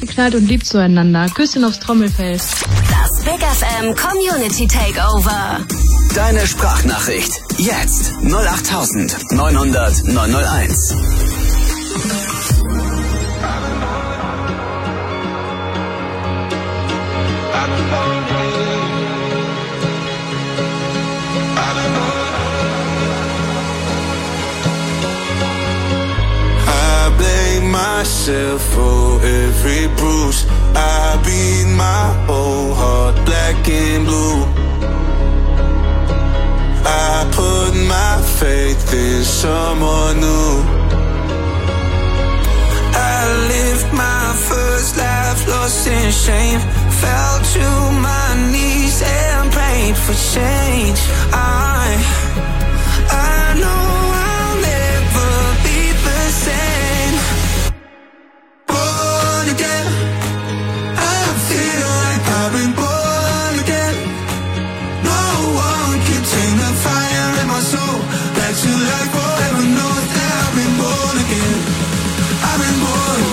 Knallt und liebt zueinander. Küsschen aufs Trommelfell. Das Big FM Community Takeover. Deine Sprachnachricht. Jetzt. 08000 900 901. Myself for every bruise. I beat my whole heart black and blue. I put my faith in someone new. I lived my first life lost in shame. Fell to my knees and prayed for change. I know I'll never be the same. Again, I feel like I've been born again. No one can tame the fire in my soul. That you like forever knows that I've been born again. I've been born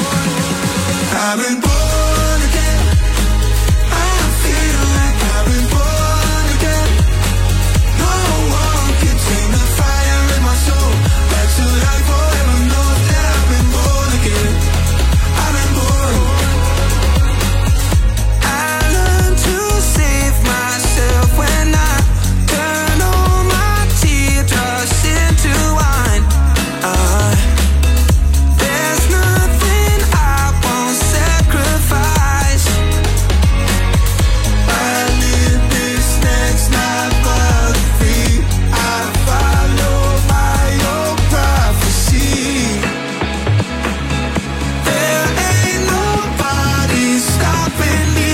again. I feel like I've been born again. No one can tame the fire in my soul. That you like forever knows that I've been born again. I've been born. When I turn all my teardrops into wine, there's nothing I won't sacrifice. I live this next life but free. I follow my own prophecy. There ain't nobody stopping me.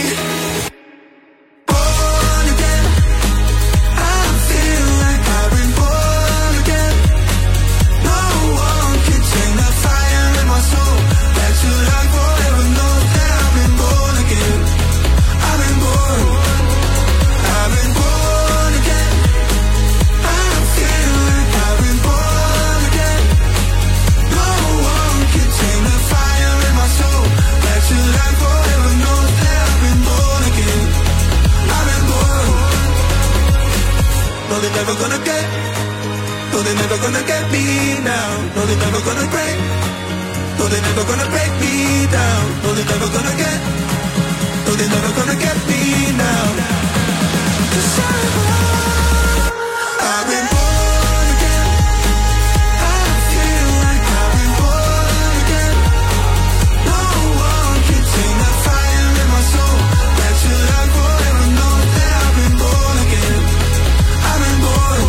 They're never gonna get me now. No, they're never gonna break. No, they're never gonna break me down. No, they're never gonna get. No, they're never gonna get me now. 'Cause I've been born again. I feel like I've been born again. No one can tame the fire in my soul. That you like forever knows that I've been born again. I've been born.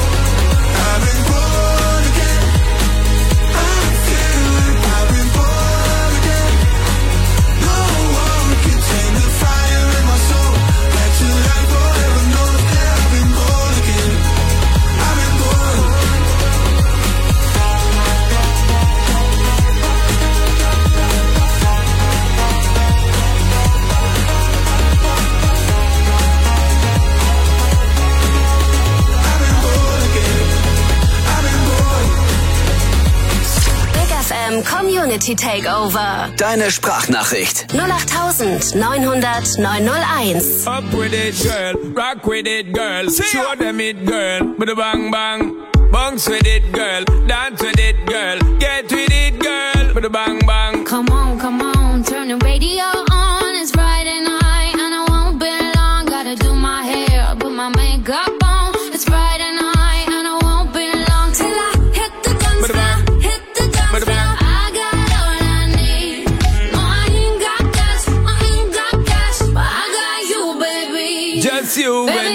Community Takeover. Deine Sprachnachricht. 08000 900 901. Up with it, girl. Rock with it, girl. Show them it, girl. With a bang bang. Bounce with it, girl. Dance with it, girl. Get with it, girl. With a bang bang. Come on, turn the radio on. It's Friday night and I won't be long. Gotta do my hair, put my makeup on. It's Friday night and I won't be long till I hit the dance floor. Hit the dance floor. I got all I need. No, I ain't got cash, but I got you, baby. Just you, baby.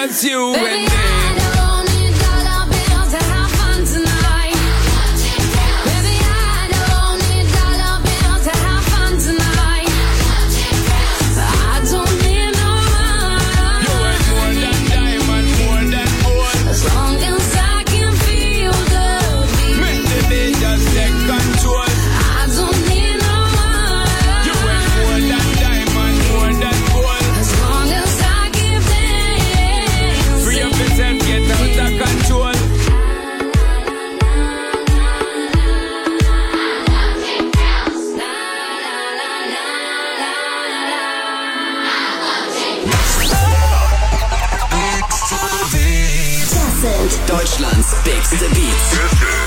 just you Baby, and me. I don't need dollar bills to have fun tonight. Baby, I don't need dollar bills to have fun tonight. I don't need no You money. ain't more than diamond, more than gold. As long as I can feel the beat. Make the day just take control. I don't need no You money. ain't more than diamond, more than gold. As long as I give dance. Free up yourself, get out of control. Das sind Deutschlands bigste Beats.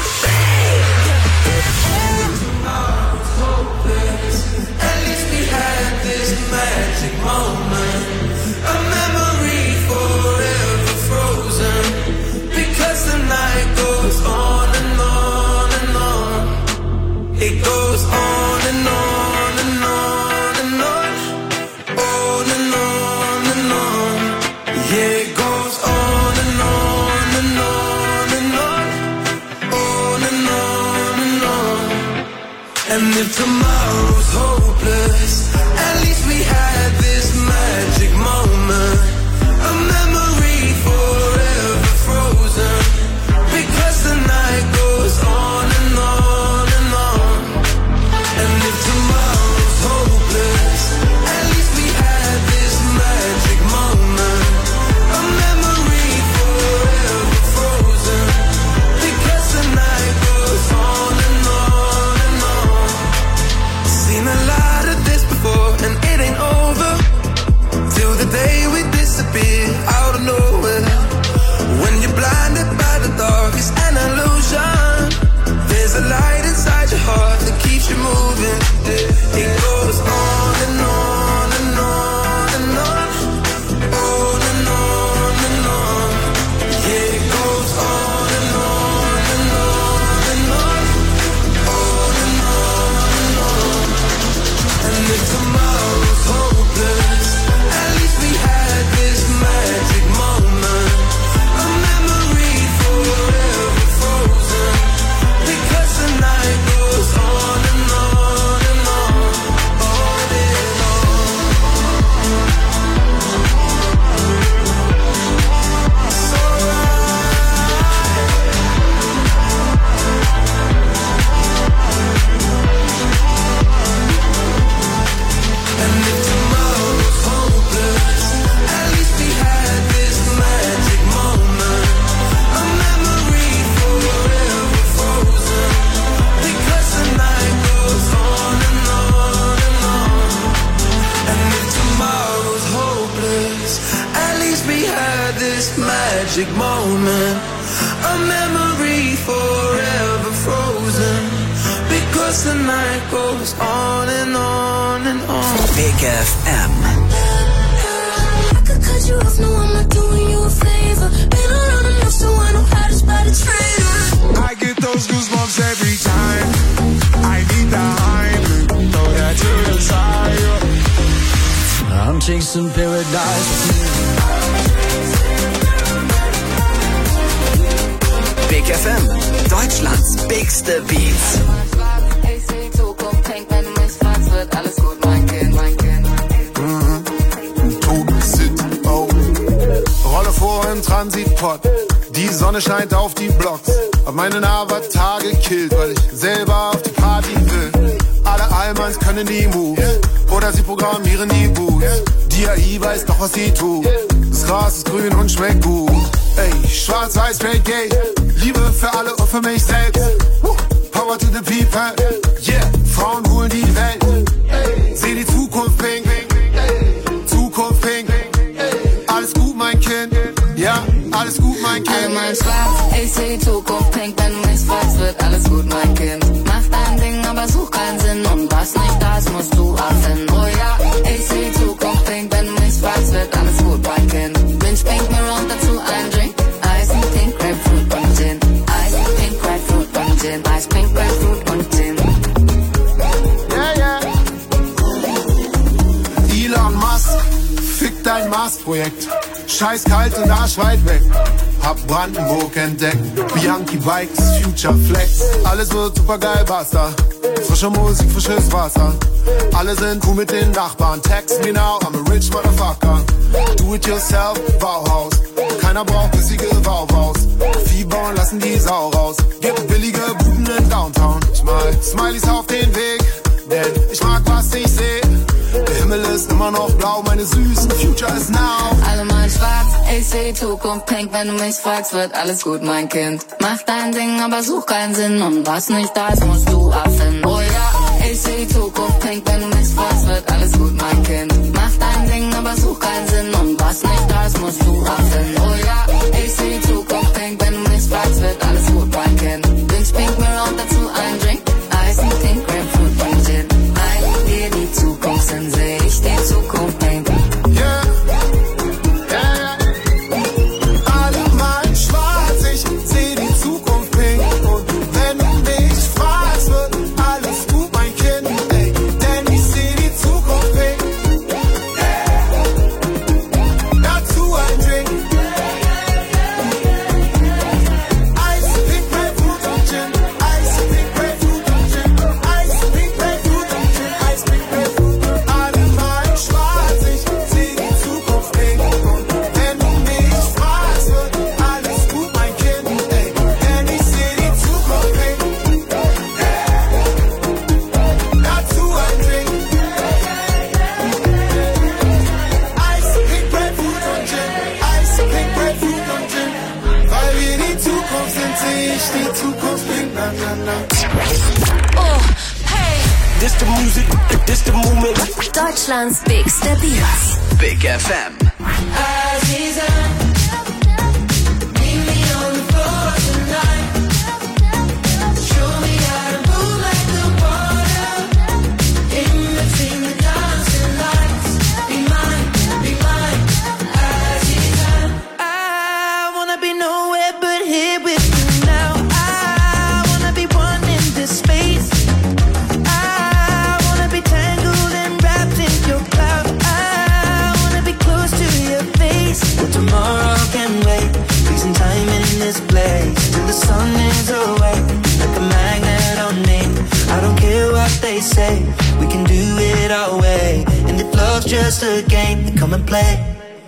At least we had this magic moment, a memory forever frozen. Because the night goes on and on and on. It goes on and on and on and on. On and on and on. Yeah, it goes on and on and on and on. On and on and on. And if tomorrow's hopeless, at least we had this magic moment, a memory forever frozen. Because the night goes on and on and on. And if tomorrow's hopeless, at least we had this magic moment, a memory forever frozen. Because the night goes on and on and on. Seen a lot of this before, and it ain't over till the day we disappear out of nowhere. When you're blinded by the dark, it's an illusion. There's a light inside your heart that keeps you moving. It goes on and on and on and on. On and on and on. Yeah, it goes on and on and on and on. On and on and on. And if tomorrow's hopeless, at least we had this magic moment, a memory forever frozen. Because the night goes on and on and on, on and on. It's And if tomorrow's hopeless, at least we had this magic moment, a memory forever frozen. Because the night goes on and on and on. And if tomorrow's hopeless, at least we had this magic moment, a memory forever frozen. Because the night goes on and on and on. Big FM. I could cut you off, no, I'm not doing you a favor. Been around enough so I know how to spot a traitor. I get those goosebumps every time. I need the hype, throw that to the side. I'm chasing paradise. Big FM. Deutschlands bigste Beats. Rolle vor im Transitpot. Die Sonne scheint auf die Blocks. Hab meinen Avatar gekillt, weil ich selber auf die Party will. Alle Allmanns können die Moves. Oder sie programmieren die Boots. Die AI weiß doch, was sie tut. Das Gras ist grün und schmeckt gut. Ey, schwarz-weiß, straight gay. Liebe für alle und für mich selbst. Power to the people. Yeah, Frauen holen die Welt. Seh die Zukunft pink. Zukunft pink. Alles gut, mein Kind. Ja, alles gut, mein Kind. Alle mal schwarz, ich seh die Zukunft pink. Wenn du mich fragst, wird alles gut, mein Kind. Mach dein Ding, aber such keinen Sinn. Und was nicht da ist, musst du abfinden. Oh ja, ich seh die Zukunft pink. Wenn du mich fragst, wird alles gut, mein Kind. Binge pink, mir round dazu ein Drink. Ice, pink, Grapefruit und Gin. Ice, pink, Grapefruit und Gin. Ice, pink, Grapefruit und Gin. Yeah, yeah. entdeckt. Scheiß kalt und arschweit weg. Hab Brandenburg entdeckt. Bianchi Bikes, Future Flex. Alles wird super geil, basta. Frische Musik, frisches Wasser. Alle sind cool mit den Nachbarn. Text me now, I'm a rich motherfucker. Do it yourself, Bauhaus. Keiner braucht bissige Bauhaus. Fieber und lassen die Sau raus. Gibt billige Buden in Downtown. Ich mal Smileys auf den Weg, denn ich mag, was ich seh. Der Himmel ist immer noch blau, meine süßen Future is now. Alle mal schwarz, ich seh die Zukunft pink. Wenn du mich fragst, wird alles gut, mein Kind. Mach dein Ding, aber such keinen Sinn. Und was nicht da ist, musst du erfinden. Oh ja, ich seh die Zukunft pink. Wenn du mich fragst, wird alles gut, mein Kind. Mach dein Ding, aber such keinen Sinn. Und was nicht da ist, musst du erfinden. Oh ja, ich seh die Zukunft pink. Wenn du mich fragst, wird alles gut, mein Kind. Drinks pink, mir und dazu ein Drink. Eis und Pink, Grapefruit und Gin. Ein, dir die Zukunft sind, seh ich die Zukunft pink. Yeah, yeah, alle malen schwarz, ich seh die Zukunft pink. Und wenn du mich fragst, wird alles gut, mein Kind. Ey, denn ich seh die Zukunft pink. Yeah. Dazu ein Drink. Eis, Pink, Grapefruit und Gin. Eis, Pink, Grapefruit und Gin. Eis, Pink, Grapefruit und Gin. Eis, Pink, Grapefruit. Alle malen schwarz, ich seh die Zukunft pink. Und wenn du mich fragst, wird alles gut, mein Kind. Ey, denn ich seh die Zukunft pink. Dazu ein Drink. Eis, Pink, Grapefruit und Gin. Eis, Pink, Grapefruit und Gin. Weil wir die Zukunft sind, seh ich die Zukunft pink. Na, na, na. Oh, hey. This the music, this the movement. Deutschlands bigste Beats. Big FM. I wanna be nowhere but here with you now. I wanna be one in this space. I wanna be tangled and wrapped in your cloud. I wanna be close to your face. Well, tomorrow can wait. Freezing time in this place till the sun is away. Like a magnet on me. I don't care what they say. We can do it our way. And if love's just a game, then come and play.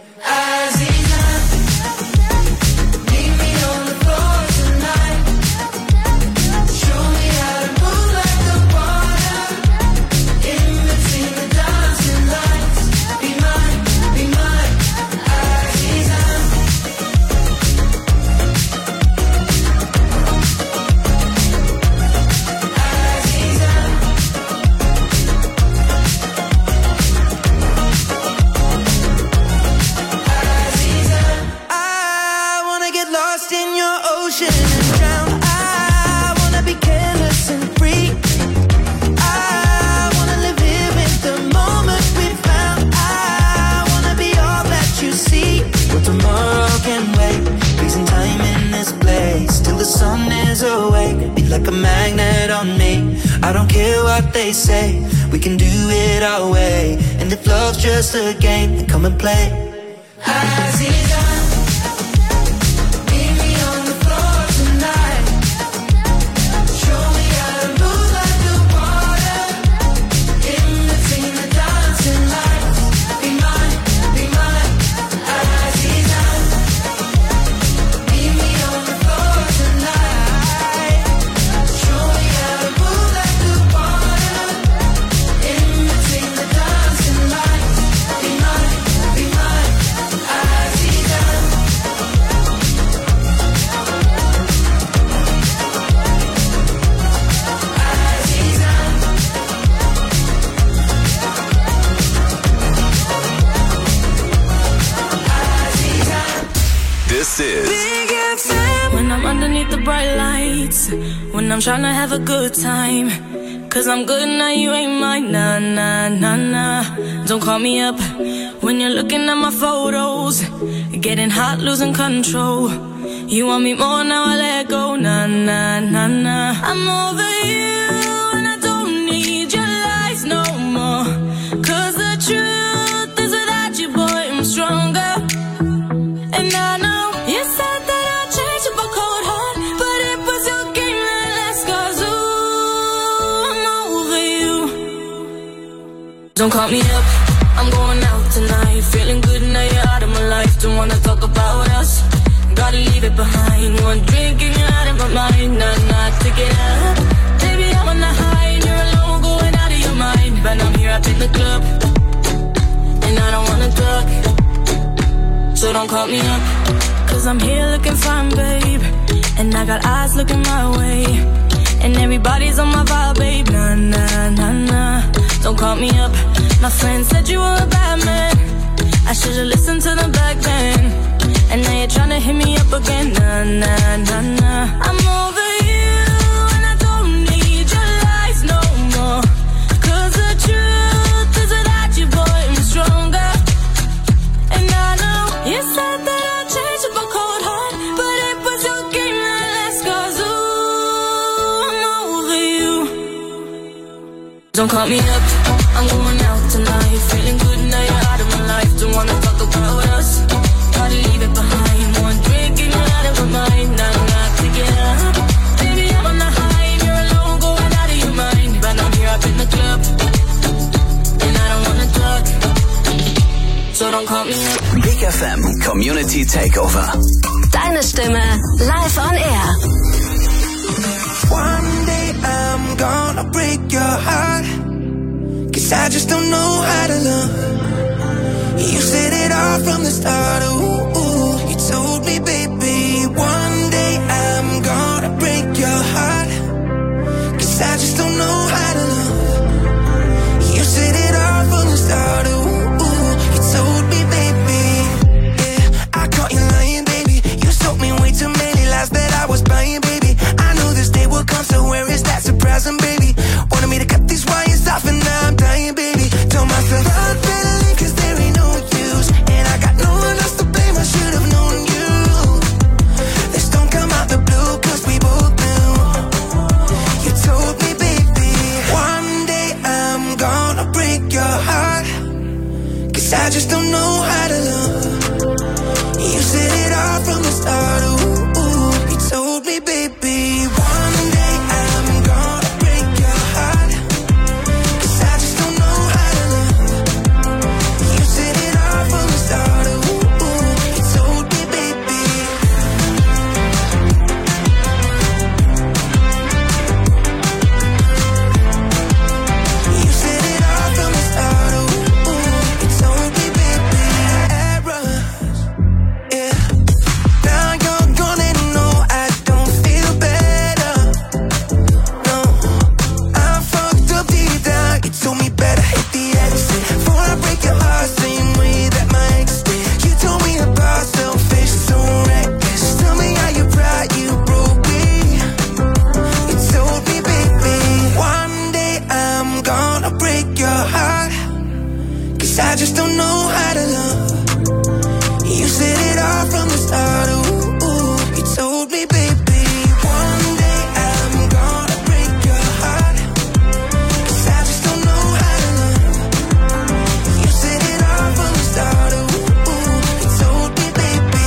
I wanna get lost in your ocean and drown. I wanna be careless and free. I wanna live here in the moment we found. I wanna be all that you see. Well, tomorrow can wait. Freezing time in this place till the sun is awake. Be like a magnet on me. I don't care what they say. We can do it our way. And if love's just a game, then come and play. This is Big FM. When I'm underneath the bright lights, when I'm trying to have a good time, 'cause I'm good now, you ain't mine, nah, nah, nah, nah. Don't call me up when you're looking at my photos, getting hot, losing control. You want me more, now I let go, nah, nah, nah, nah. I'm over you and I don't need your lies no more, 'cause the truth is without you, boy, I'm stronger. Don't call me up, I'm going out tonight. Feeling good now you're out of my life. Don't wanna talk about us, gotta leave it behind. One drink and you're out of my mind. Nah, take it up. Baby, I'm on the high and you're alone, going out of your mind. But I'm here up in the club, and I don't wanna talk. So don't call me up, cause I'm here looking fine, babe. And I got eyes looking my way, and everybody's on my vibe, babe. Nah. Don't call me up. My friend said you were a bad man. I should've listened to the back then. And now you're tryna hit me up again. Nah. I'm over you, and I don't need your lies no more. Cause the truth is without you, boy, I'm stronger. And I know you said that I'd change up a cold heart, but it was your game that last, cause ooh, I'm over you. Don't call me up, I'm going out tonight. Feeling good now you're out of my life. Don't wanna talk about us, gotta leave it behind. One drink and you're out of my mind. Nah, take it up. Baby, I'm on the high and you're alone, going out of your mind. But I'm here up in the club, and I don't wanna talk. So don't call me up. Big FM Community Takeover. Deine Stimme live on air. One day I'm gonna break your heart, cause I just don't know how to love. You said it all from the start, ooh. You told me, baby, one day I'm gonna break your heart, cause I just don't know how to love. You said it all from the start, ooh. You told me, baby, yeah, I caught you lying, baby. You sold me way too many lies that I was buying, baby. I knew this day would come, so where is that surprising, baby? Wanted me to cut these wires off and now I'm dying, baby. Told myself I'd better leave cause there ain't no use, and I got no one else to blame, I should've known you. This don't come out the blue cause we both knew. You told me, baby, one day I'm gonna break your heart, cause I just don't know how to love. You said it all from the start, ooh. You told me, baby, one day I'm gonna break your heart, cause I just don't know how to love. You said it all from the start, ooh. You told me, baby. You said it all from the start, ooh. You told me, baby. Errors, yeah. Now you're gone and no, I don't feel better. No, I'm fucked up deep down. You told me better hit the exit before I break your heart, same way that my ex did. You told me about selfish, so reckless. Tell me how you proud you broke me. You told me, baby, one day I'm gonna break your heart, cause I just don't know how to love. You said it all from the start, ooh. You told me, baby, one day I'm gonna break your heart, cause I just don't know how to love. You said it all from the start, ooh. You told me, baby.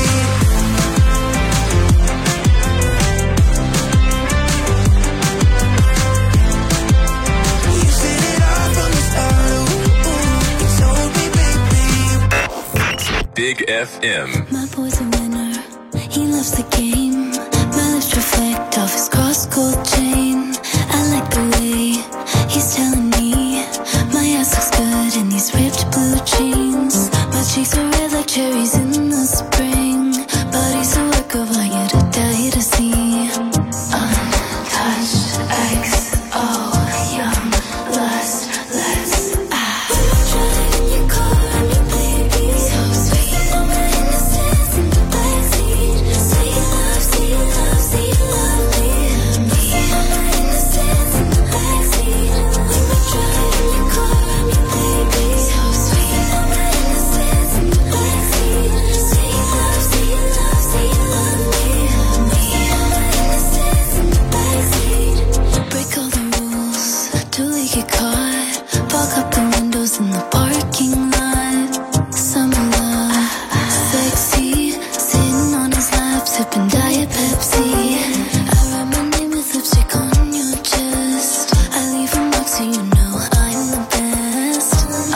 You said it all from the start, ooh. You told me, baby. Big FM. My boy's a winner, he loves the game. My lips reflect off his cross-gold chain. I like the way he's telling me my ass looks good in these ripped blue jeans. My cheeks are red like cherries in the spring. Body's a work of art, yet a die to see. Untouched, XO, young, lust, let's Driving your car and your baby, so sweet. Innocence in the backseat. Say you love, say you love, say you love me. Innocence in the backseat. We were driving your car and your baby, so sweet. Innocence in the backseat. Say you love, say you love, say you love me. Innocence in the backseat. Break all the rules till we get caught. Fog up the windows in the parking lot. Summer love, sexy. Sitting on his lap, sipping Diet Pepsi. I write my name with lipstick on your chest. I leave a mark so you know I'm the best.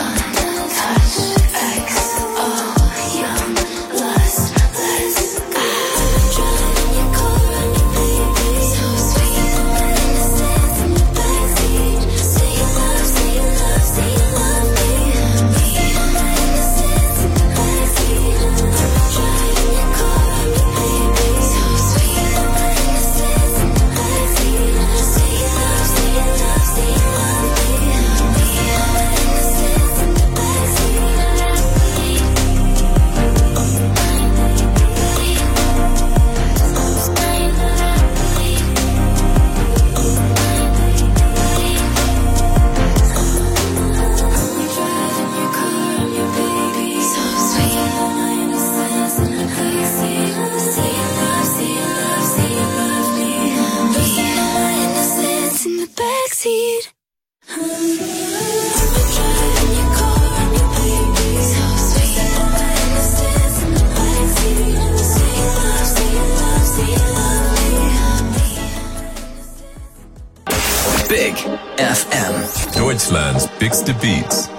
FM. Deutschlands bigste Beats.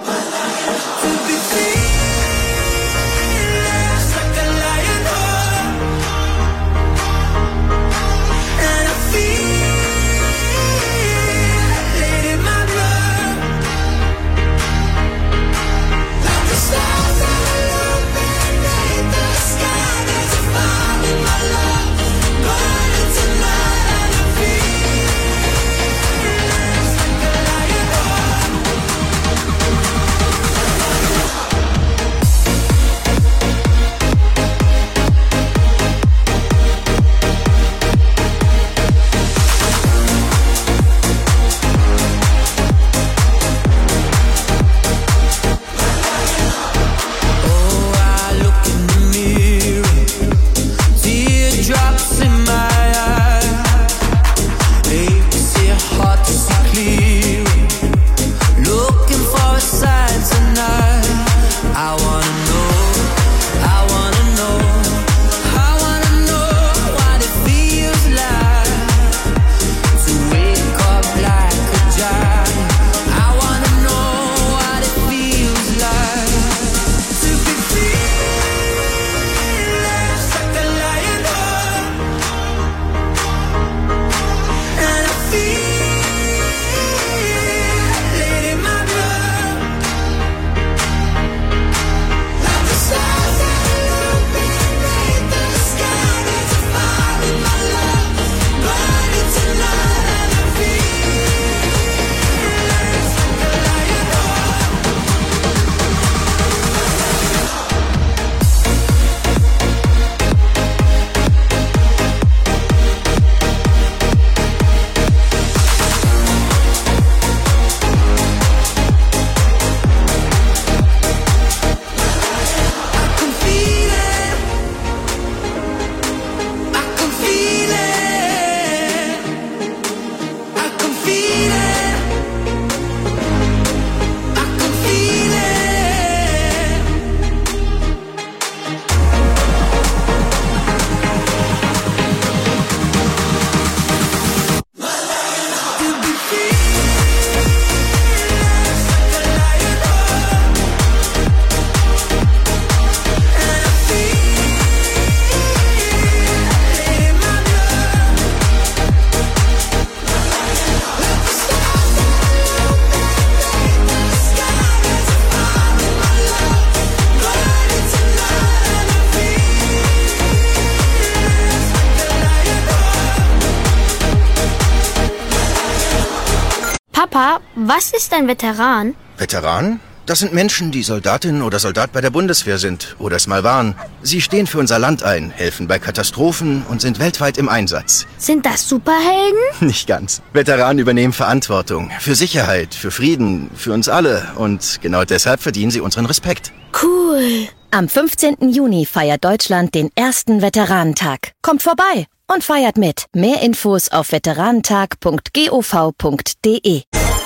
Papa, was ist ein Veteran? Veteran? Das sind Menschen, die Soldatin oder Soldat bei der Bundeswehr sind oder es mal waren. Sie stehen für unser Land ein, helfen bei Katastrophen und sind weltweit im Einsatz. Sind das Superhelden? Nicht ganz. Veteranen übernehmen Verantwortung für Sicherheit, für Frieden, für uns alle. Und genau deshalb verdienen sie unseren Respekt. Cool. Am 15. Juni feiert Deutschland den ersten Veteranentag. Kommt vorbei und feiert mit. Mehr Infos auf veteranentag.gov.de.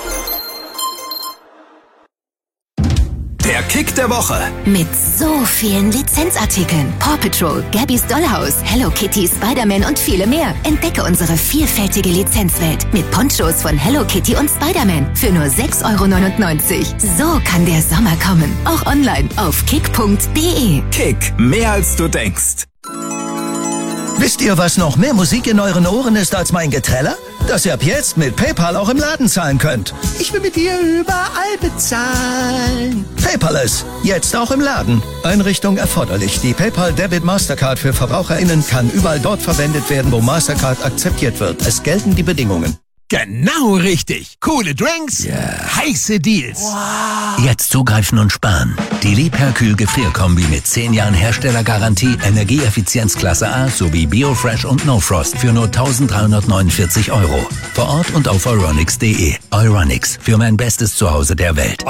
Der Kick der Woche. Mit so vielen Lizenzartikeln. Paw Patrol, Gabby's Dollhouse, Hello Kitty, Spider-Man und viele mehr. Entdecke unsere vielfältige Lizenzwelt mit Ponchos von Hello Kitty und Spider-Man für nur 6,99 €. So kann der Sommer kommen. Auch online auf kick.de. Kick, mehr als du denkst. Wisst ihr, was noch mehr Musik in euren Ohren ist als mein Geträller? Dass ihr ab jetzt mit PayPal auch im Laden zahlen könnt. Ich will mit dir überall bezahlen. Paperless, jetzt auch im Laden. Einrichtung erforderlich. Die PayPal Debit Mastercard für VerbraucherInnen kann überall dort verwendet werden, wo Mastercard akzeptiert wird. Es gelten die Bedingungen. Genau richtig. Coole Drinks, heiße Deals. Wow. Jetzt zugreifen und sparen. Die Liebherr-Kühl Gefrierkombi mit 10 Jahren Herstellergarantie, Energieeffizienz Klasse A sowie Biofresh und No Frost für nur 1.349 €. Vor Ort und auf euronics.de. Euronics, für mein bestes Zuhause der Welt.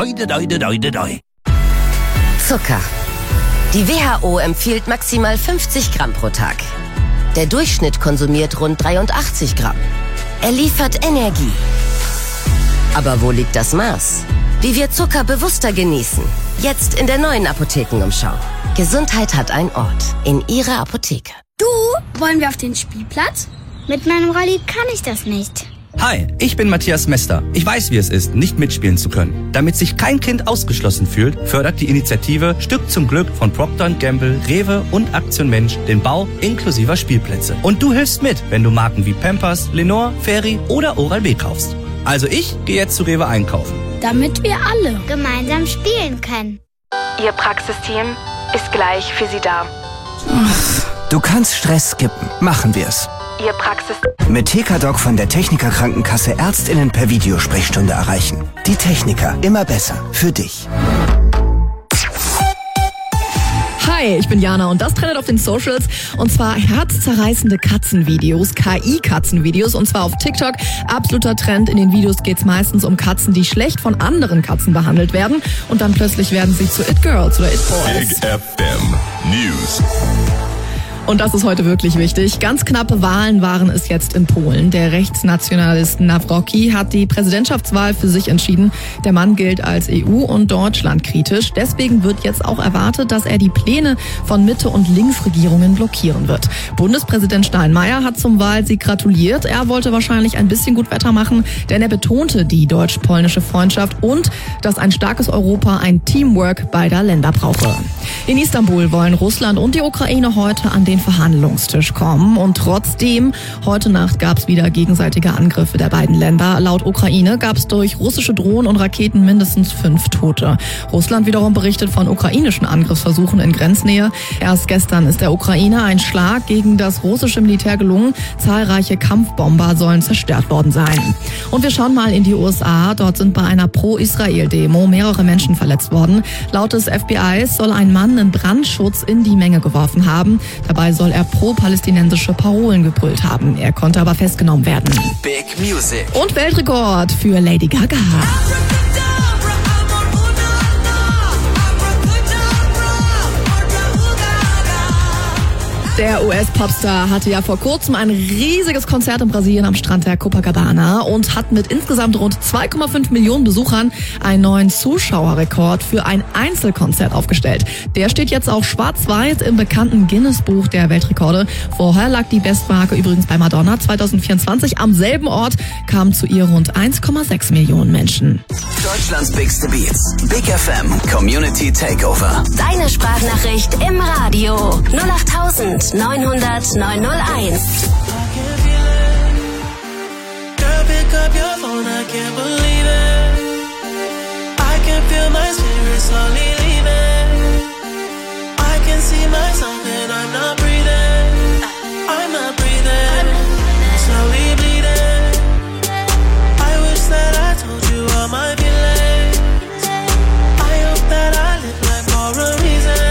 Zucker. Die WHO empfiehlt maximal 50 Gramm pro Tag. Der Durchschnitt konsumiert rund 83 Gramm. Er liefert Energie. Aber wo liegt das Maß? Wie wir Zucker bewusster genießen. Jetzt in der neuen Apothekenumschau. Gesundheit hat einen Ort. In Ihrer Apotheke. Du, wollen wir auf den Spielplatz? Mit meinem Rolli kann ich das nicht. Hi, ich bin Matthias Mester. Ich weiß, wie es ist, nicht mitspielen zu können. Damit sich kein Kind ausgeschlossen fühlt, fördert die Initiative Stück zum Glück von Procter & Gamble, Rewe und Aktion Mensch den Bau inklusiver Spielplätze. Und du hilfst mit, wenn du Marken wie Pampers, Lenore, Fairy oder Oral-B kaufst. Also ich gehe jetzt zu Rewe einkaufen. Damit wir alle gemeinsam spielen können. Ihr Praxisteam ist gleich für Sie da. Du kannst Stress skippen. Machen wir's. Ihr Praxis... Mit TKDoc von der Techniker Krankenkasse ÄrztInnen per Videosprechstunde erreichen. Die Techniker, immer besser. Für dich. Hi, ich bin Jana und das trendet auf den Socials und zwar herzzerreißende Katzenvideos, KI-Katzenvideos und zwar auf TikTok. Absoluter Trend. In den Videos geht's meistens um Katzen, die schlecht von anderen Katzen behandelt werden und dann plötzlich werden sie zu It-Girls oder It-Boys. Big FM News. Und das ist heute wirklich wichtig. Ganz knappe Wahlen waren es jetzt in Polen. Der Rechtsnationalist Nawrocki hat die Präsidentschaftswahl für sich entschieden. Der Mann gilt als EU- und Deutschland-kritisch. Deswegen wird jetzt auch erwartet, dass er die Pläne von Mitte- und Linksregierungen blockieren wird. Bundespräsident Steinmeier hat zum Wahlsieg gratuliert. Er wollte wahrscheinlich ein bisschen gut Wetter machen, denn er betonte die deutsch-polnische Freundschaft und dass ein starkes Europa ein Teamwork beider Länder brauche. In Istanbul wollen Russland und die Ukraine heute an den Verhandlungstisch kommen und trotzdem, heute Nacht gab es wieder gegenseitige Angriffe der beiden Länder. Laut Ukraine gab es durch russische Drohnen und Raketen mindestens 5 Tote. Russland wiederum berichtet von ukrainischen Angriffsversuchen in Grenznähe. Erst gestern ist der Ukraine ein Schlag gegen das russische Militär gelungen. Zahlreiche Kampfbomber sollen zerstört worden sein. Und wir schauen mal in die USA. Dort sind bei einer Pro-Israel-Demo mehrere Menschen verletzt worden. Laut des FBIs soll ein Mann einen Brandschutz in die Menge geworfen haben. Dabei soll er pro-palästinensische Parolen gebrüllt haben. Er konnte aber festgenommen werden. Big Music. Und Weltrekord für Lady Gaga. Der US-Popstar hatte ja vor kurzem ein riesiges Konzert in Brasilien am Strand der Copacabana und hat mit insgesamt rund 2,5 Millionen Besuchern einen neuen Zuschauerrekord für ein Einzelkonzert aufgestellt. Der steht jetzt auch schwarz-weiß im bekannten Guinness-Buch der Weltrekorde. Vorher lag die Bestmarke übrigens bei Madonna 2024. Am selben Ort kamen zu ihr rund 1,6 Millionen Menschen. Deutschlands bigste Beats. Big FM Community Takeover. Deine Sprachnachricht im Radio 08900 901. Girl, pick up your phone, I can't believe it. I can feel my spirit slowly leaving. I can see myself and I'm not breathing. I'm not breathing. Slowly bleeding. I wish that I told you all my feelings. I hope that I live life for a reason.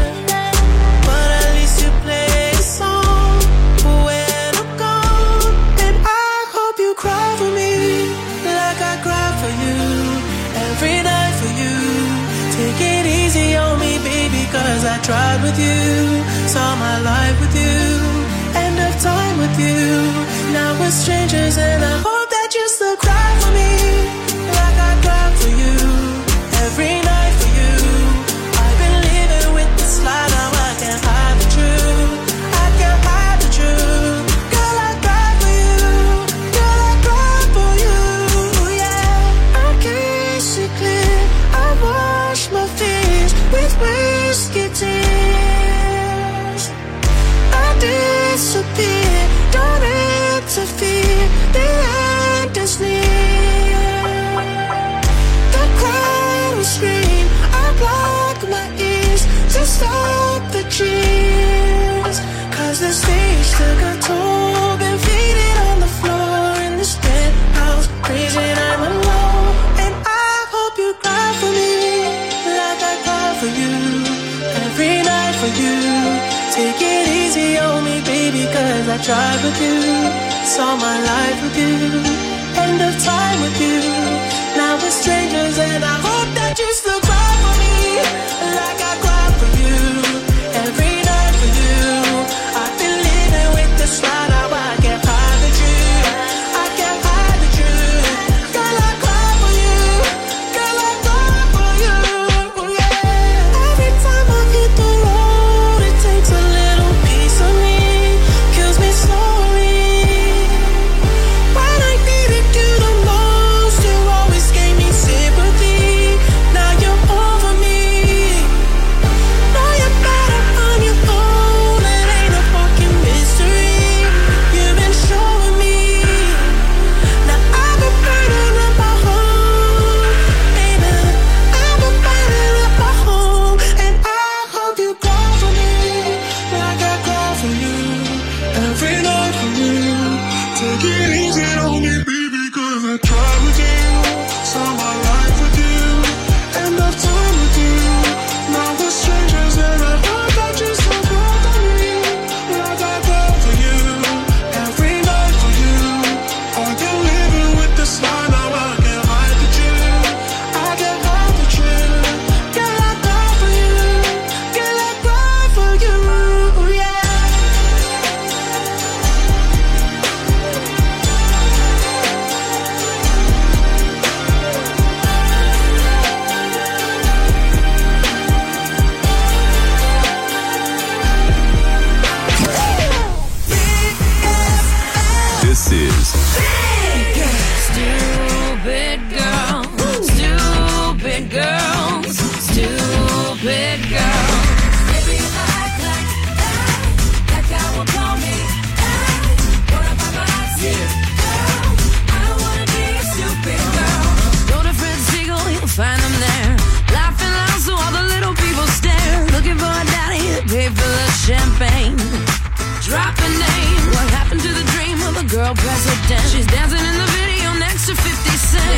Cause I tried with you, saw my life with you, end of time with you. Now we're strangers and I hope that you still cry for me, like I cried for you, every night for you. I've been living with this lie, now I can't hide the truth, I can't hide the truth. Girl, I cried for you, girl, I cried for you, yeah. I can't see clear, I wash my fears with whiskey tears. I disappear, don't interfere, the end is near. The crowd will scream, I block my ears to stop the cheers. Cause the stage took a toll, been faded on the floor in this penthouse, crazy and I'm alone. And I hope you cry for me, like I cry for you, every night for you. Take it easy on me, baby, cause I tried with you, saw my life with you, end of time with you. Now we're strangers and I hope that you still cry for me, like I cry for you, every night for you. I've been living with this lie, now I can't hide the truth, I can't hide the truth. Girl, I cry for you, girl, I cry for you, yeah. Every time I hit the road, it takes a little piece of me, kills me slowly. When I need it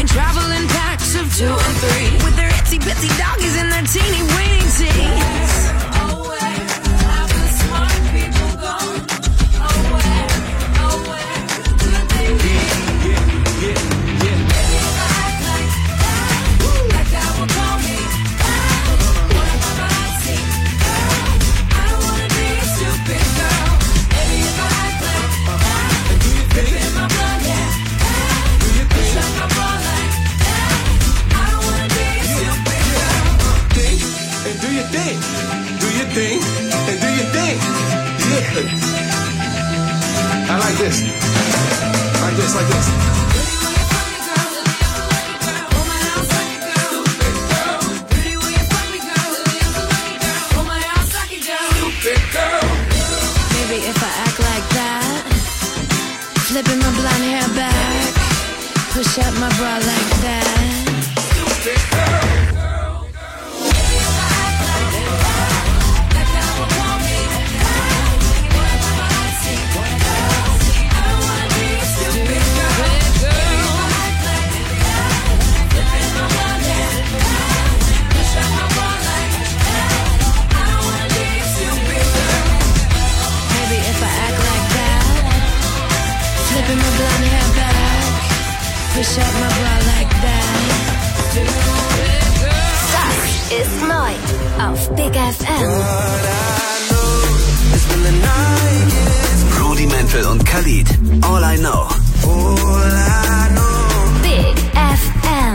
travel in packs of 2 or 3 with their itsy bitsy doggies and their teeny weeny teeth. I like this. Like this, like this. Maybe if I act like that, flipping my blonde hair back, push up my bra like that. Flipping my blonde hair back, push up my bra like that. Das ist neu auf Big FM. Rudimental und Khalid. All I know. Big FM.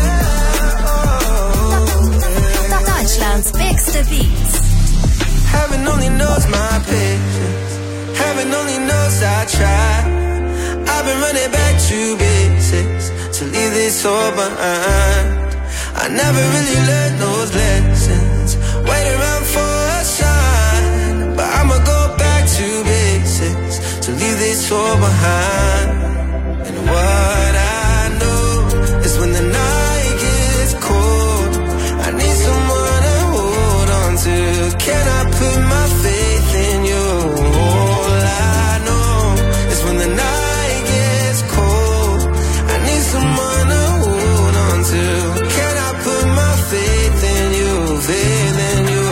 Deutschlands bigste Beats. Heaven only knows my patience. Heaven only knows I try. I've been running back to basics to leave this all behind. I never really learned those lessons. Wait around for a sign, but I'ma go back to basics to leave this all behind. And what I know is when the night gets cold, I need someone to hold on to. Can I put my faith in you? All I know is when the night gets cold, I need someone to hold on to. Can I put my faith in you, faith in you?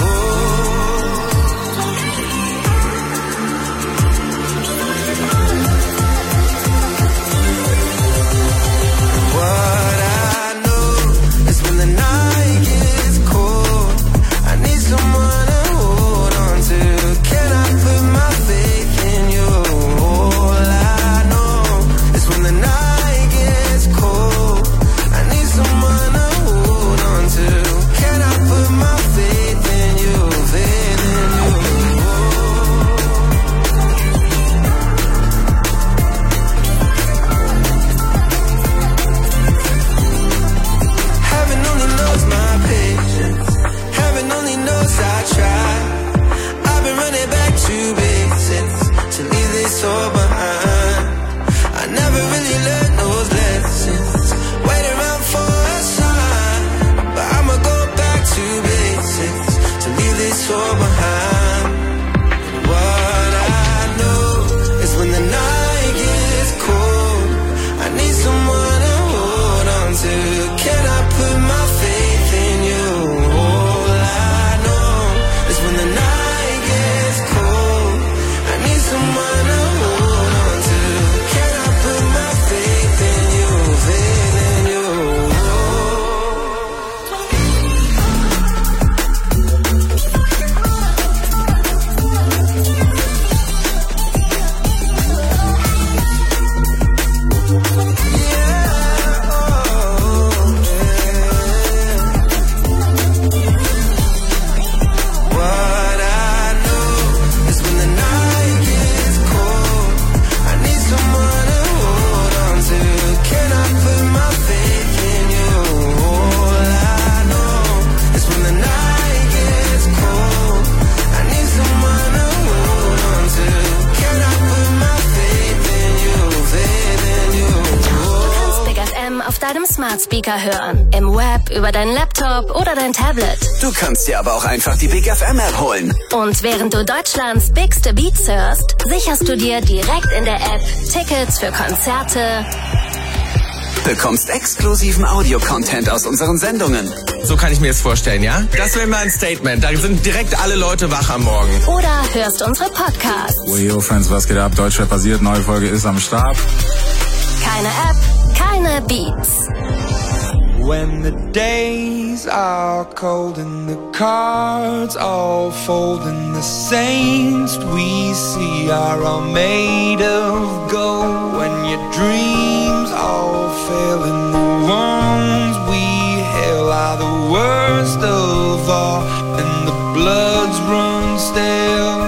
What I know is when the night gets cold, I need someone to hold on to. Can I put my faith in you? All I know is when the night gets cold, I need someone to hold on to. Can I put my faith in you, faith in you? Heaven only knows my patience. Heaven only knows I try. I've been running back to basics to leave this all behind. I never really learned those lessons. Wait around for a sign, but I'ma go back to basics to leave this all behind. And what I know is when the night gets cold, I need someone to hold on to. Can I put my faith in you? All I know is when the night gets cold, I need someone to hold on to. Can I put my faith in you, faith in you? What I know is when the night gets cold, I need someone to hold on to. Can I put my faith in you? All I know is when the night gets cold, I need someone to hold on to. Can I put my faith in you, faith in you? Du kannst Big FM auf deinem Smart Speaker hören, im Web, über deinen Laptop oder dein Tablet. Du kannst dir aber auch einfach die Big FM App holen. Und während du Deutschlands bigste Beats hörst, sicherst du dir direkt in der App Tickets für Konzerte, bekommst exklusiven Audio-Content aus unseren Sendungen. So kann ich mir das vorstellen, ja? Das wäre mal ein Statement. Da sind direkt alle Leute wach am Morgen. Oder hörst unsere Podcasts. Yo, Friends, was geht ab? Deutschrap basiert, neue Folge ist am Start. Keine App, keine Beats. When the days are cold and the cards all fold and the saints we see are all made of gold, when your dreams all fail and the ones we hail are the worst of all and the bloods run stale,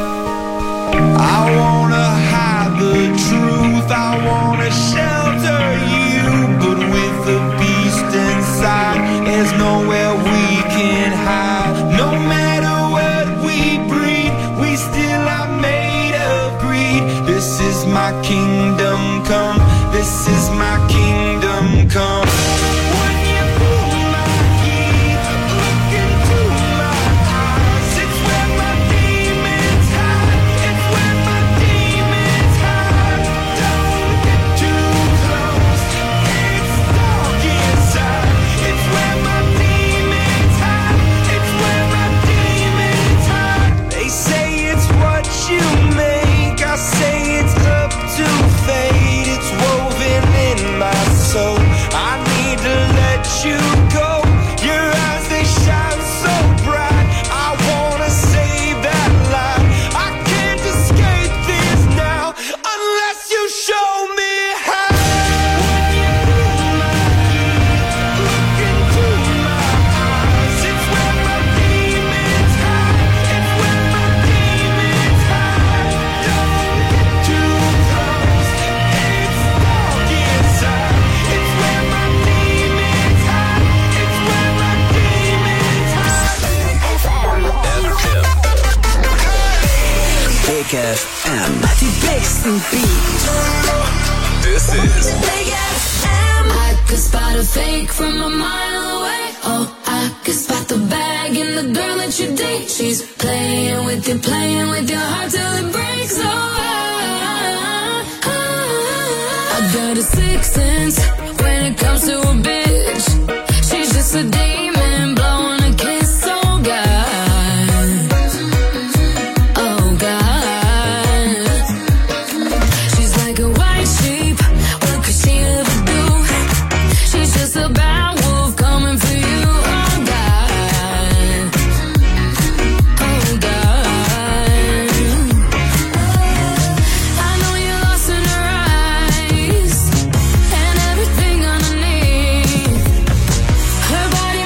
I wanna hide the truth, I wanna shelter you, but with the beast inside, there's nowhere we can hide. No matter what we breed, we still are made of greed. This is my kingdom come, this is my kingdom come. When you pull my heat, look into my eyes, it's where my demons hide, it's where my demons hide. Don't get too close, it's dark inside, it's where my demons hide, it's where my demons hide. They say it's what you make, I say it's up to fate, it's woven in my soul, I need to let you go, your eyes they shine so bright, I wanna save that light, I can't escape this now, unless you show me how. When you pull my heat, look into my eyes, it's where my demons hide, it's where my demons hide. Don't get too close, it's dark inside, it's where my demons hide, it's where my demons hide. Big FM. Die besten Beats. This is Big FM. I could spot a fake from a mile away. Oh, I could spot the bag in the girl that you date. She's playing with your heart till it breaks. Oh, I got a sixth sense when it comes to a bitch. She's just a demon blowing a kiss. Oh God, oh God. She's like a white sheep. What could she ever do? She's just a bad wolf coming for you. Oh God, oh God. I know you're lost in her eyes and everything underneath. Her body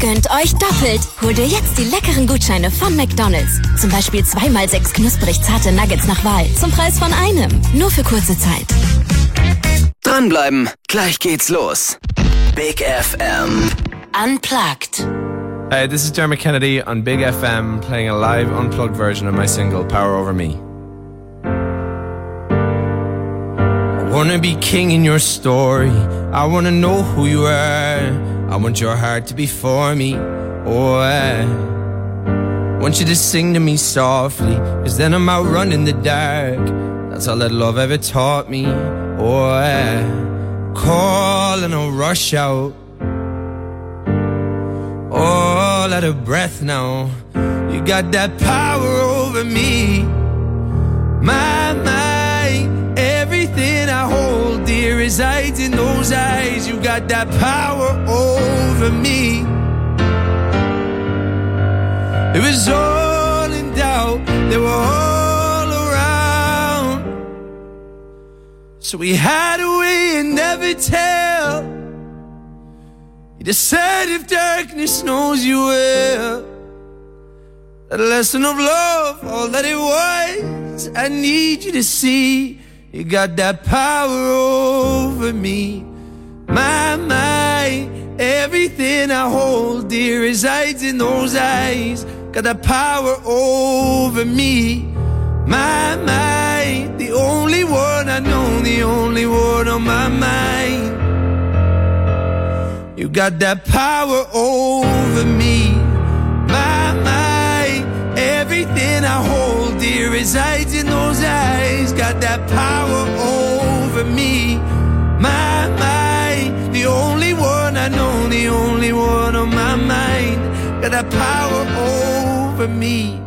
gönnt euch doppelt. Hol dir jetzt die leckeren Gutscheine von McDonald's. Zum Beispiel 2x6 knusprig zarte Nuggets nach Wahl. Zum Preis von einem. Nur für kurze Zeit. Dranbleiben. Gleich geht's los. Big FM. Unplugged. Hey, this is Dermot Kennedy on Big FM playing a live unplugged version of my single Power Over Me. I wanna be king in your story. I wanna know who you are. I want your heart to be for me. Oh, I want you to sing to me softly, 'cause then I'm out running the dark. That's all that love ever taught me. Oh, I call and I'll rush out, all out of breath now. You got that power over me. My, everything I hold dear resides in those eyes. You got that power over me. It was all in doubt, they were all around, so we hide away and never tell. You just said if darkness knows you well, that lesson of love, all that it was, I need you to see. You got that power over me. My, everything I hold dear resides in those eyes. Got that power over me. My, the only one I know, the only one on my mind. You got that power over me. My, everything I hold dear resides in those eyes. Got that power over me. My, the only one I know, the only one on my mind. Got that power over me.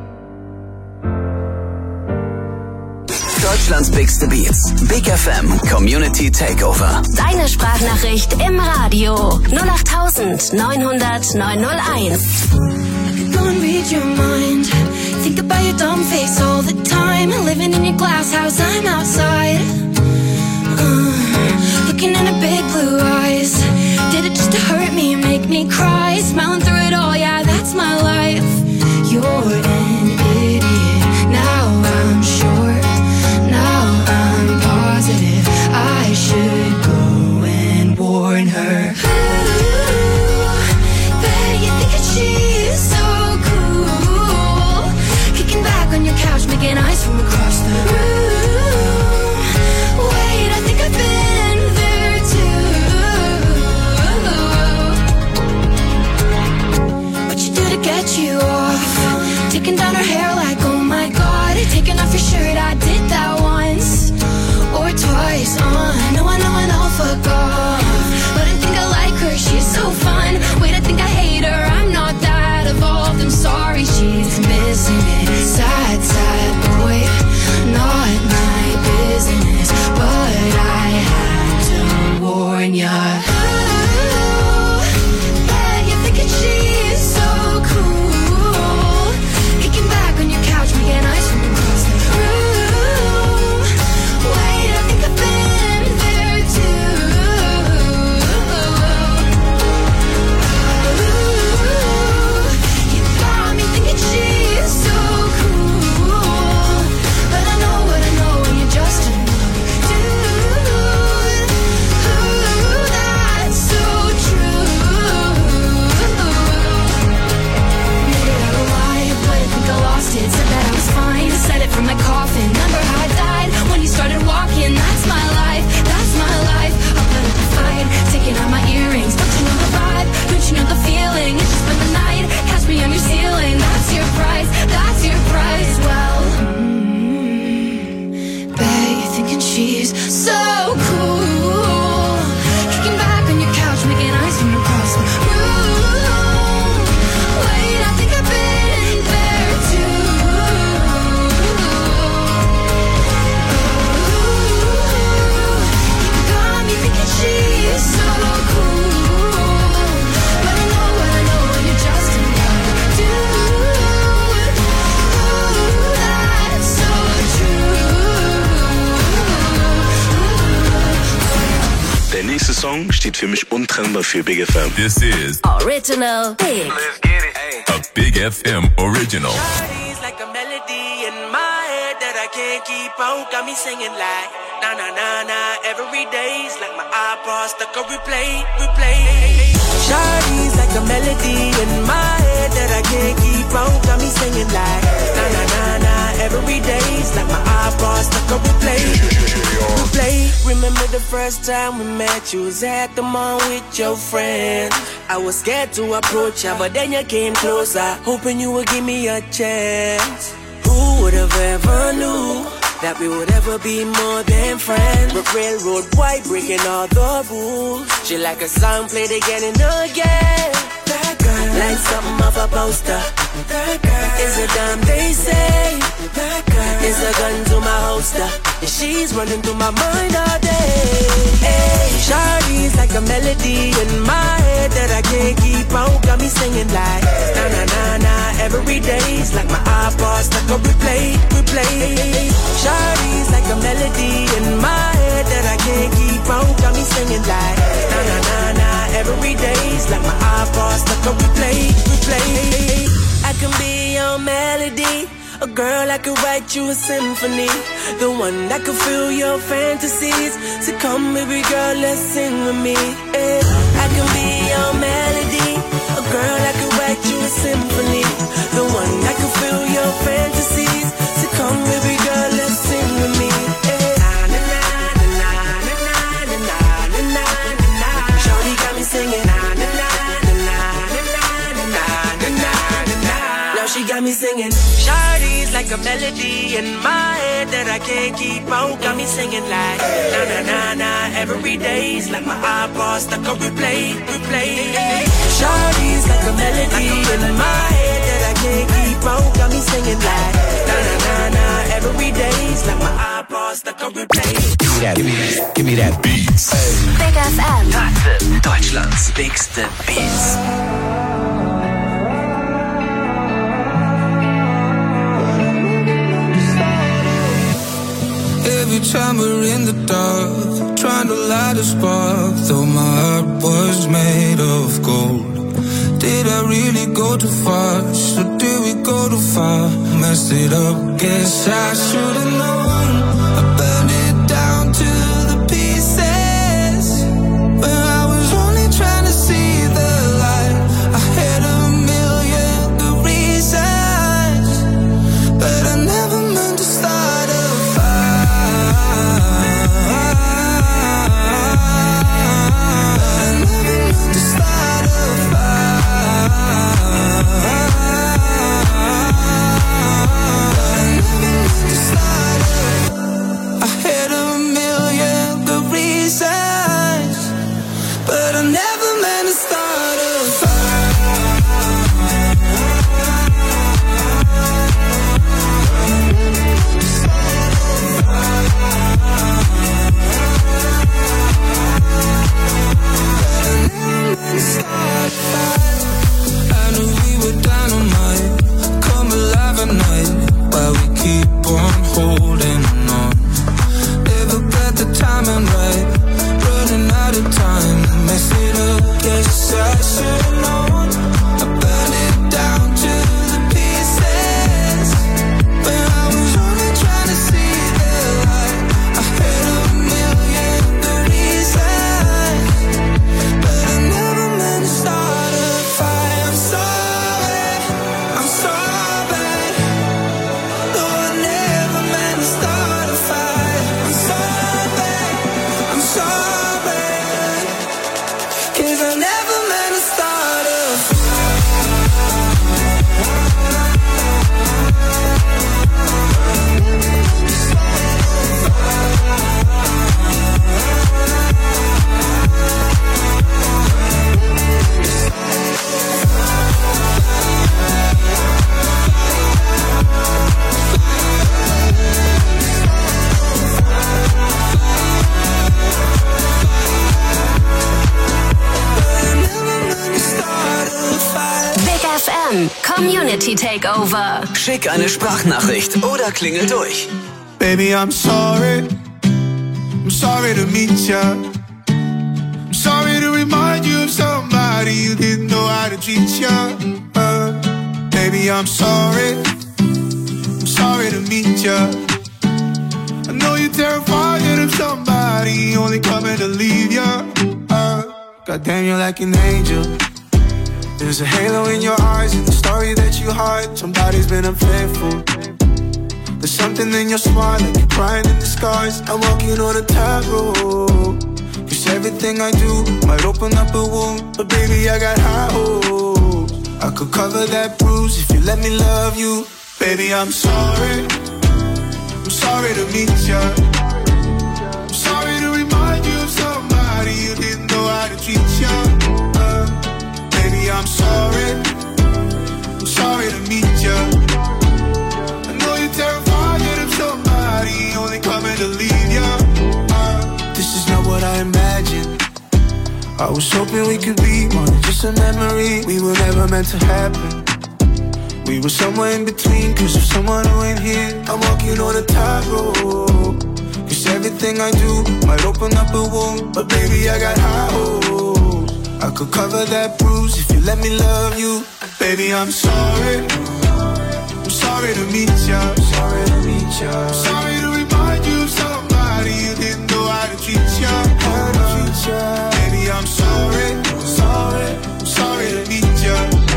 Deutschlands bigste Beats. Big FM Community Takeover. Deine Sprachnachricht im Radio 08900 901. Go and read your mind. Think about your dumb face all the time. Living in your glass house, I'm outside. Looking in her big blue eyes. Did it just to hurt me, make me cry? Smiling through it all, yeah, that's my life. You're an idiot. Now I'm sure. Now I'm positive. I should go and warn her. Ooh, bet you think that she's so cool. Kicking back on your couch, making eyes from across the room. Wait, I think I've been there too. Der nächste Song steht für mich untrennbar für Big FM. This is Original Big. Let's get it. a Big FM original. Shawty's like a melody in my head that I can't keep out. Got me singing like na na na na. Every day's like my iPod stuck on replay. Shawty's like a melody in my head that I can't keep out. Got me singing like na na na na. Every day's like my iPod stuck on replay. Remember the first time we met? You was at the mall with your friend. I was scared to approach ya, but then you came closer, hoping you would give me a chance. Who would have ever knew that we would ever be more than friends? We're railroad white, breaking all the rules. She like a song played again and again. That girl, like something off a poster. That girl is a damn they say. That girl is a gun to my holster, and she's running through my mind all day. Hey, Shawty's like a melody in my head that I can't keep out. Got me singing like na na na na. Every day's like my iPod stuck on replay. Shawty's like a melody in my head that I can't keep out. Got me singing like na na na na. Every day's like my iPod stuck on replay. I can be your melody, a girl I could write you a symphony, the one that could fill your fantasies. So come baby girl, let's sing with me. I can be your melody, a girl I could write you a symphony, the one that could fill your fantasies. So come baby girl, let's sing with me. Shawty got me singing. She got me singing. Shawty's like a melody in my head that I can't keep out. Got me singing like na na na na. Every day's like my iPod stuck on replay. Shawty's like a melody in my head that I can't keep out. Got me singing like na na na na. Every day's like my iPod stuck on replay. Give me that Beats. Big FM. Deutschlands bigste Beats. Every time we're in the dark, trying to light a spark, though my heart was made of gold. Did I really go too far? Or did we go too far? Messed it up, guess I should've known. I burned it down to the pieces, when I was only trying to see the light. I had a million good reasons, but I never meant to start a Community Takeover. Schick eine Sprachnachricht oder klingel durch. Baby, I'm sorry to meet ya. somebody you didn't know how to treat ya. Baby, I'm sorry. I'm sorry to meet ya. I know you're terrified of somebody only coming to leave ya. Goddamn, you're like an angel. There's a halo in your eyes and the story that you hide. Somebody's been unfaithful. There's something in your smile like you're crying in the skies. I'm walking on a tightrope. Cause everything I do might open up a wound, but baby, I got high hopes. I could cover that bruise if you let me love you. Baby, I'm sorry. I'm sorry to meet ya. I'm sorry to remind you of somebody you didn't know how to treat ya. Baby, I'm sorry. I'm sorry to meet ya. I know you're terrified of somebody only coming to leave ya. This is not what I imagined. I was hoping we could be more than just a memory. We were never meant to happen. We were somewhere in between, cause of someone who ain't here. I'm walking on a tightrope. Cause everything I do might open up a wound, but baby, I got high hopes. I could cover that bruise if you let me love you. Baby, I'm sorry. I'm sorry to meet ya. Sorry to meet ya. I'm sorry to remind you of somebody you didn't know how to treat ya. Baby, I'm sorry. Sorry. I'm sorry to meet ya.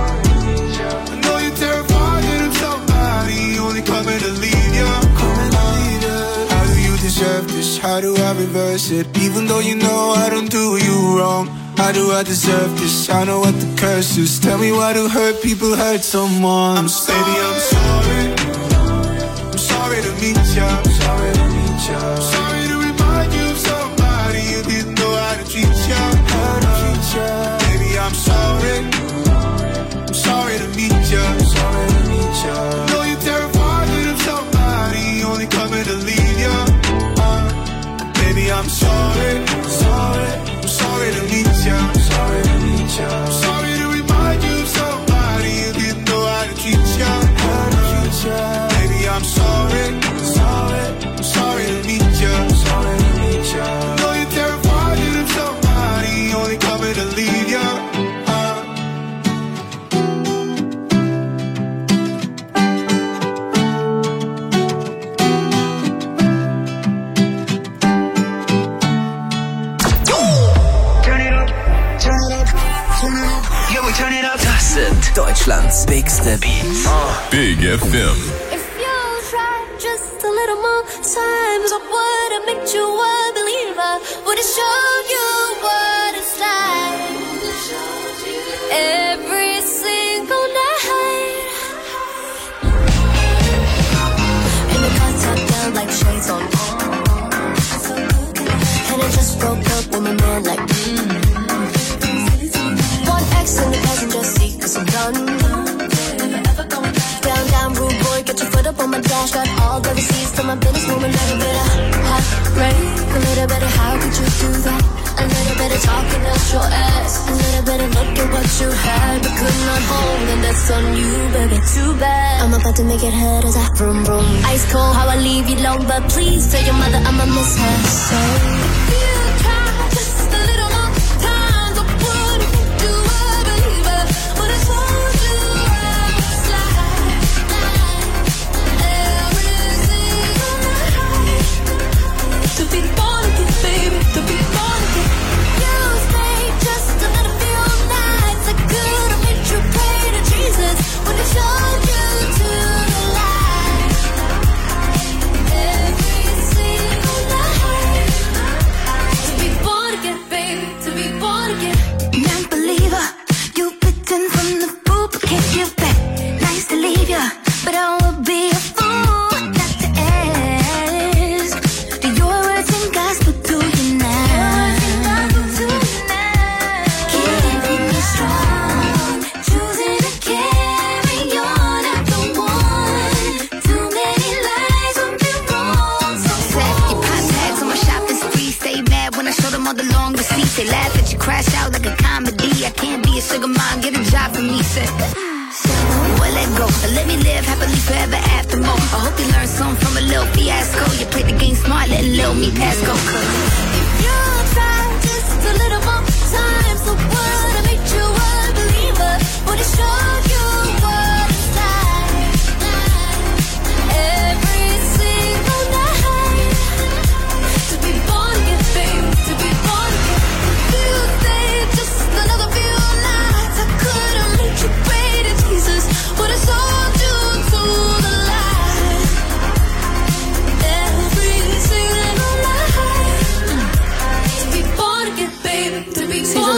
I know you're terrified of somebody only coming to leave ya. How do you deserve this? How do I reverse it? Even though you know I don't do you wrong. How do I deserve this? I know what the curse is. Tell me why do hurt people hurt someone? Baby, I'm sorry. I'm sorry to meet ya. Sorry to meet ya. Sorry to remind you of somebody you didn't know how to treat ya. Baby, I'm sorry. I'm sorry to meet ya. Sorry to meet ya. I know you're terrified of somebody only coming to leave ya. Baby, I'm sorry. Sorry. I'm sorry to meet ya. Sorry to meet ya. I'm sorry to remind you of somebody you didn't know how to treat ya. Baby, I'm sorry. Sorry. I'm sorry to meet ya. Sorry to meet ya. I know you're terrified of somebody only coming to leave ya. Das sind Deutschlands bigste Beats. Big FM. If you try just a little more times, I would have made you a believer. Would have showed you what it's like. Every single night. And the car top down like shades on. And I just broke up with my man like One X in the passenger seat, cause I'm done. Down, down, rude boy, get your foot up on my dash. Got all the receipts for my business, moving a little bit of hot rate. A little bit of how could you do that? A little bit of talking out your ass. A little bit of look at what you had, but could not hold, and that's on you, baby, too bad. I'm about to make it hurt as I vroom vroom. Ice cold, how I leave you alone, but please tell your mother I'ma miss her. So if you try just a little more time, I wouldn't make you a believer. Would have told you how it's like. Every single night. To be born again, baby, to be born again. You stay just a little few nights. I could have made you pray to Jesus. Would have showed you to the light. Every single night. To be born again, baby, to be born again. Non-believer, you bitten from the poop, can't give back. Nice to leave ya, but I would be a fool not to ask. Do your words and gospel to you now? Keeping me strong, choosing to carry on after one. Too many lies would be wrong. So Set your price tags on my shopping spree. Stay mad when I show them all the long receipts. They laugh at you, crash out like a comedy. I can't be a sugar mom, get a job for me. Say, well, let go. Let me live happily forever after more. I hope you learn something from a little fiasco. You played the game smart, letting little me pass go. Cause if you try just a little more time, so would have made you a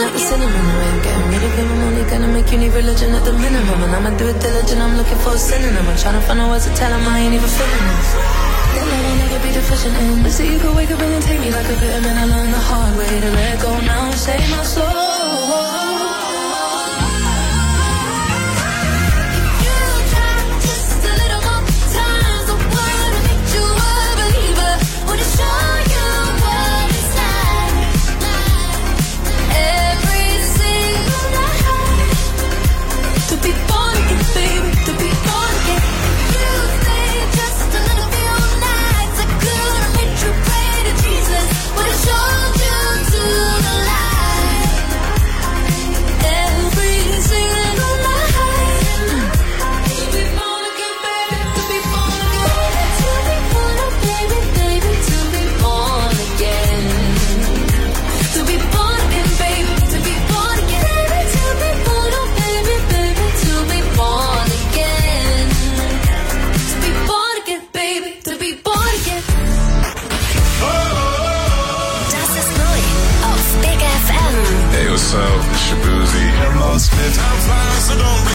at the cinnamon way. I'm getting rid of him, I'm only gonna make you need religion at the minimum. And I'ma do it diligent, I'm looking for a synonym. I'm trying to find out words to tell him I ain't even feeling this. That I'll never be deficient in. So you could wake up and then take me like a vitamin. I learned the hard way to let go now and save my soul. Hey, what's up? It's your Boozy. I'm lost in time flying, so don't